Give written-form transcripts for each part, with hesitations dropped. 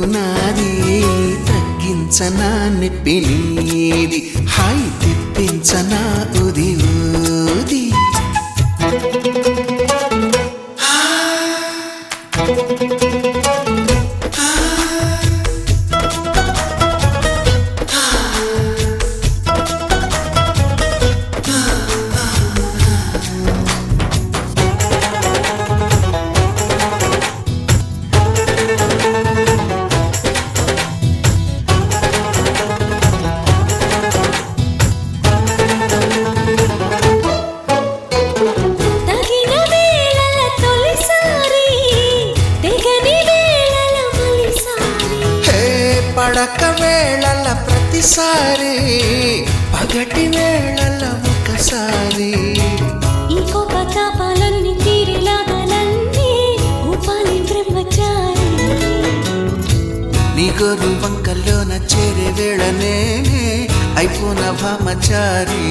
తప్పు నాది తగ్గించనా నొప్పి నీది హాయి తెప్పించనా ఉది ఊది పడక వేళల ప్రతిసారి పగటి వేళల ఒకసారి ఈ కోపతాపాలన్నీ తీరిలాగాలన్నీ ఉపాలి బ్రహ్మచారి నీ గోరు వంకల్లోన చేరే వేళనే అయిపోన భామచారి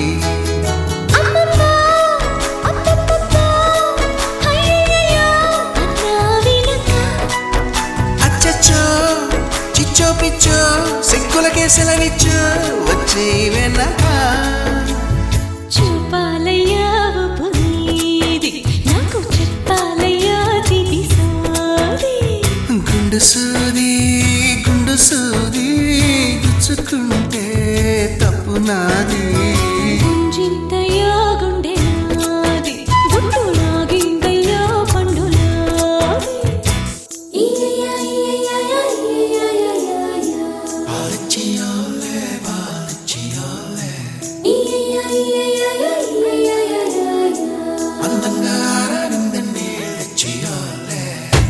చిచ్చో పిచ్చో సిగ్గులకే సెలవిచ్చు వచ్చి వెనక చూపాలయ్యా పునీది నాకు చెప్పాలయ్యా తిది సోది గుండు సూది గుచ్చుకుంటే తప్పు నాది గుంజింతయ్యా గుండె నాది గుండు నాగిందయ్యా పండు నాది అందంగా ఆరాడిందండి చెయ్యాలే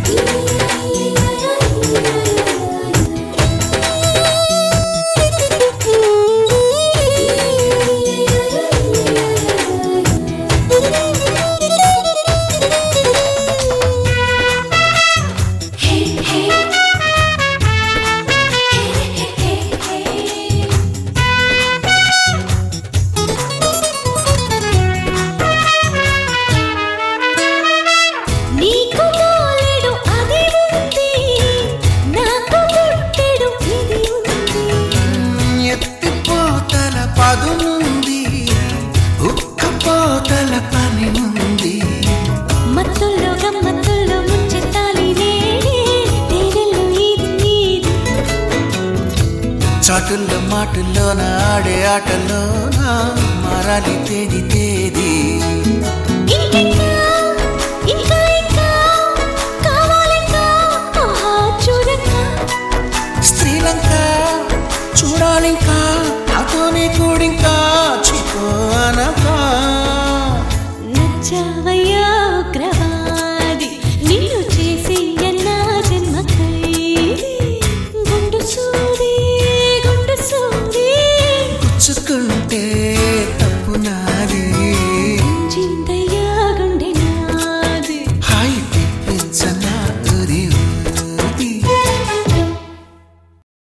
పదునుంది ఉక్కపోతల పని ఉంది మత్తుల్లో గమ్మత్తుల్లో ముంచెత్తాలి నేరెళ్ళు ఇది చాటుల్లో మాటుల్లోన ఆడే ఆటలోన మారాలి తేది ఇది